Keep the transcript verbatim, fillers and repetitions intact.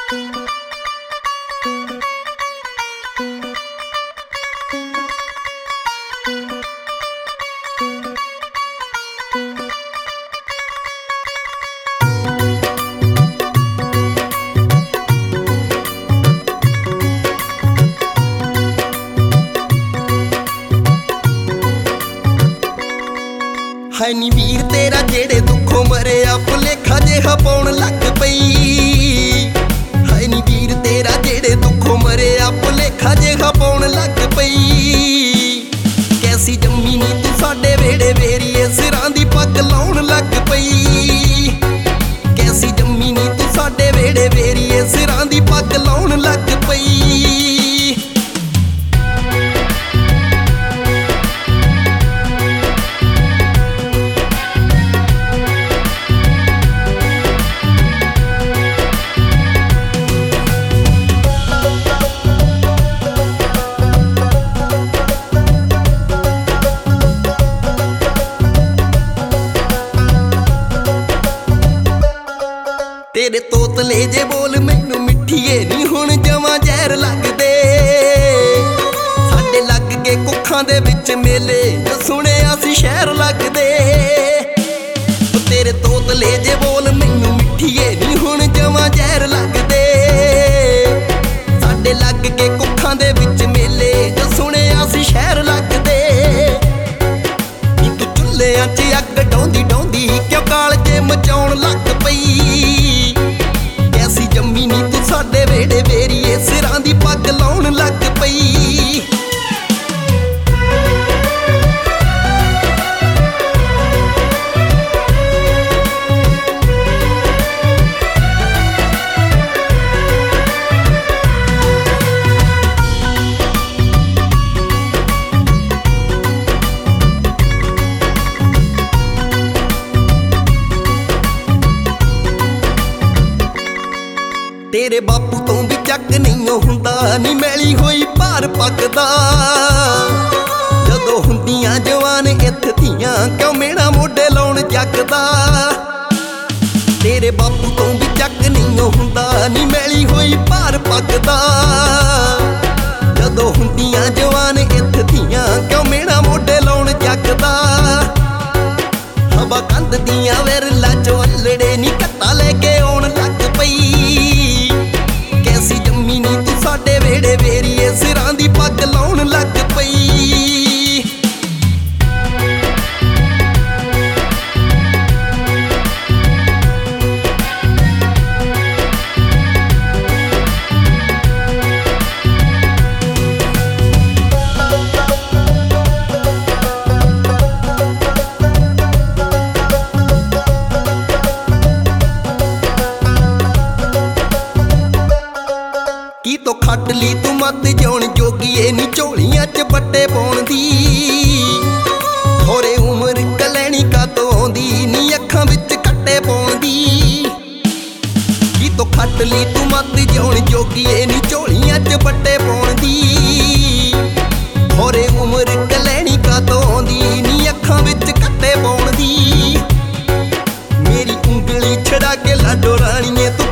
है नी वीर तेरा जेड़े दुखों मरिया भुलेखा जिहा पाउण लग पई। है नी वीर तेरा जेड़े दुखों मरिया भुलेखा जिहा पाउण लग पई। कैसी जम्मी नी तू साडे वेड़े वेरीए सिरां दी पग लाउण लग पई। कैसी जम्मी नी तू साडे वेड़े वेरीए सिरां दी पग लाउण लग पई। तेरे तोतले जे बोल मैनू मिठीए नी हुण जवां जहर लगदे। साडे लग के कुखां दे विच मेले सुणिया सी शहर लगदे। तेरे तोतले जे बोल मैनू मिठीए नी हुण जवां जहर लगदे। साडे लग के कुखां दे विच मेले सुणिया सी शहर लगदे। नी तू चुल्हिਆਂ 'ਚ अग डौंदी डौंदी क्यों कालजे मचाउण लग पई। कैसी जम्मी नी तू साडे वेड़े वेरीए सिरां दी पग लाउण लग पई। तेरे बापू तो भी चक नहीं हुंदा नी मैली होई भार पकदा। जदों हुंदियां जवान इत्थ धीआं क्यों मेरा मोढे लाउण जगदा। तेरे बापू तो भी चक नहीं हुंदा नी मैली होई भार पकदा। जदों हुंदियां जवान इत्थ धीआं क्यों मेरा मोढे लाउण जगदा। हवा कंध दियां विरला चों अल्लड़े नी कत्ता लेके आउण लग पई। कैसी जम्मी नी तू साडे वेड़े वेरीए सिरां दी पग लाउण लग पई। की तो खट ली तू मत जाउण जोगीए नी झोलियां च बट्टे पाउण दी। होरे उमर कलैणी का तो आउंदी नी अखां विच कट्टे पाउण दी। की तो खट ली तू मत जाउण जोगीए नी झोलियां च बट्टे पाउण दी। होरे उमर कलैणी का तो आउंदी नी अखां विच कट्टे पाउण दी। मेरी उंगली छड़ा के लाडो राणीए तू